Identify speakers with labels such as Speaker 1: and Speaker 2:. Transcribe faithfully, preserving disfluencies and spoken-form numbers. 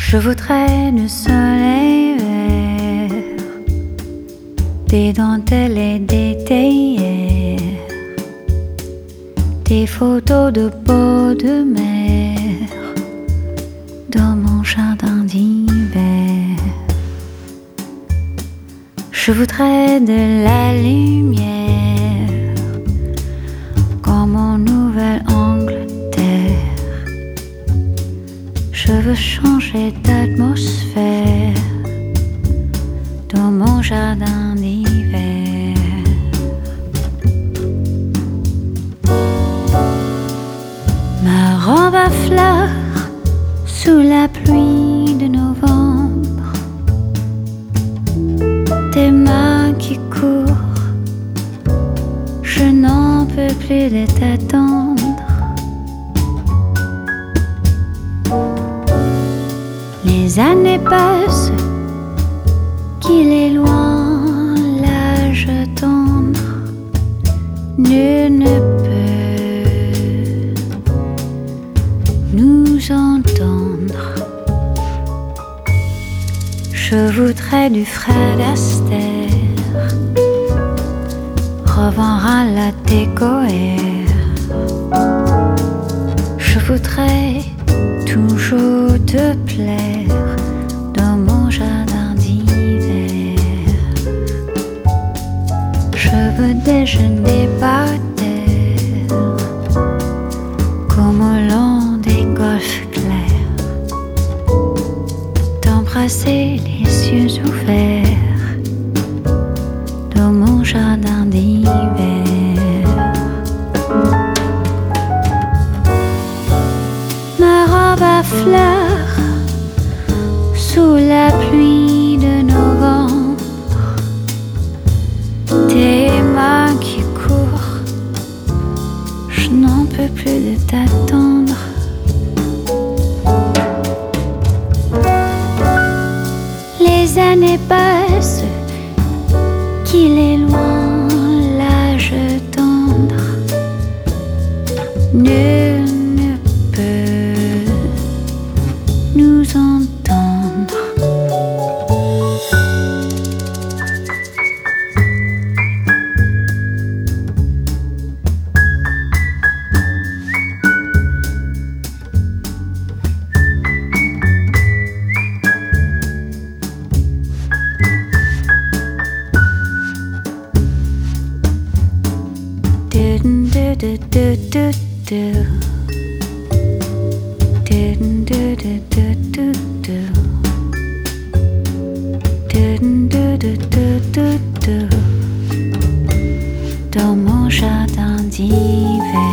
Speaker 1: Je voudrais du soleil vert, des dentelles et des théières, des photos de peau de mer dans mon jardin d'hiver. Je voudrais de la lumière comme en Nouvelle-Angleterre. Je veux changer d'atmosphère dans mon jardin d'hiver. Ma robe à fleurs sous la pluie de novembre, tes mains qui courent, je n'en peux plus de t'attendre. Les années passent, qu'il est loin l'âge tendre, nul ne peut nous entendre. Je voudrais du Fred Astaire, revoir à la décoère. Je voudrais toujours te plaire dans mon jardin d'hiver. Je veux déjeuner par terre comme au long des golfes clairs, t'embrasser les yeux ouverts dans mon jardin d'hiver. Ma robe à fleurs sous la pluie de novembre, tes mains qui courent, je n'en peux plus de t'attendre. Les années passent, qu'il est loin l'âge tendre, nul ne peut nous entendre. Do do do do do. Do do do do do do. Do do do do do do. Dans mon jardin d'hiver.